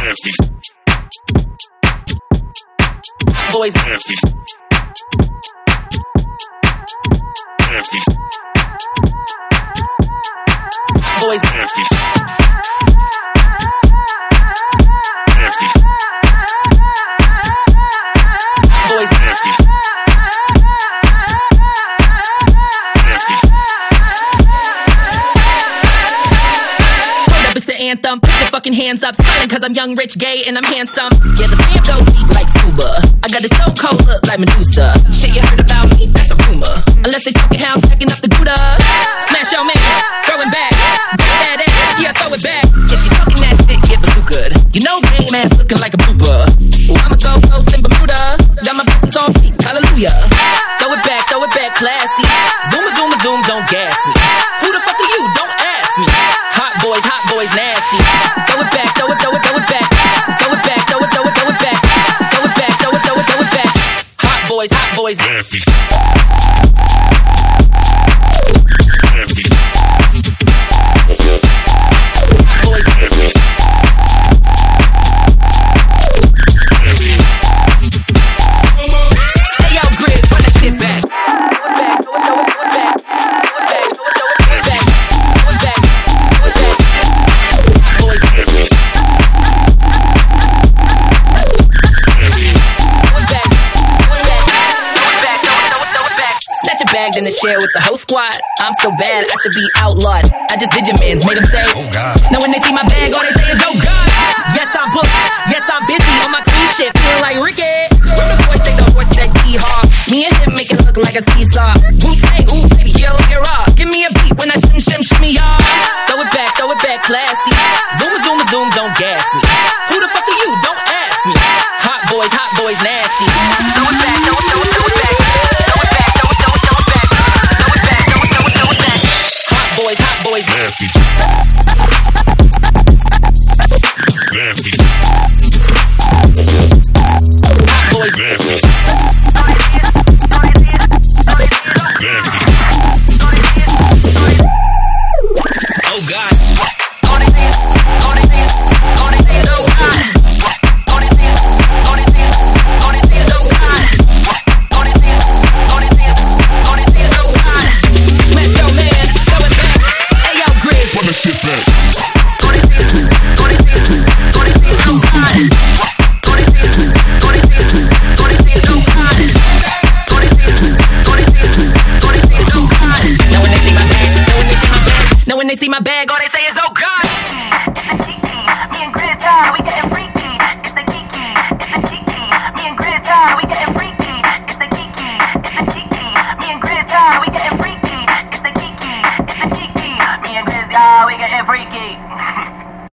nasty. Boys nasty. Nasty. Boys nasty. Nasty. Boys nasty. Nasty. Hold up, it's the anthem. Put your fucking hands up. Smiling cause I'm young, rich, gay, and I'm handsome. Yeah, the fam don't beat like scuba. I got a stone cold look like Medusa. Shit you heard about me, that's a rumor. Unless they talking how I'm stacking up the Gouda. Smash your man, throw it back. That ass, yeah, throw it back. If you talking that shit, get bazoo good. You know game ass looking like a blooper. Well, I'ma go ghost in Bermuda. Got my blessings on feet, hallelujah. Throw it back, classy. Zoom, don't gas me. Who the fuck are you? Don't ask me. Hot boys, nasty. Throw it back. Throw it back. Throw it back. Throw it back. Throw it back. Hot boys, Nasty. Nasty. boys. Nasty. Nasty. Hey yo, Grizz, run that shit back. Boys, snatch a bag, then to share with the whole squad. I'm so bad, I should be outlawed. I just did your mans, made them say, Oh God. now when they see my bag, all they say is, oh God. Yes, I'm booked. Yes, I'm busy on my clean shit, feeling like Ricky. Bro, the boys say the horse that key hard. Me and him make it look like a seesaw. Wu-Tang, ooh, baby, yellow hair off. Give me a beat when I shimmy, y'all. Throw it back, classy. Zoom, don't gas me. Who the fuck are you? Don't ask me. Hot boys, nasty. Throw it back. Hot boys, Nasty. Nasty. hot boys. Nasty. Nasty. Oh God. All they say is, oh God. All they say is, oh God. All they say is, oh God. Smash your man, throw it back. Hey yo, Grizz. Run the shit back. All they say is, oh God. All they say is, oh God. All they say is, oh God. Now when they see my bag, all they say is, oh God. It's the Kiki, me and Grizz high, we getting freaky. It's the Kiki, me and Grizz high, we getting freaky. It's the Kiki, me and Grizz high, we getting freaky. It's the Kiki, me and Grizz high, we getting freaky.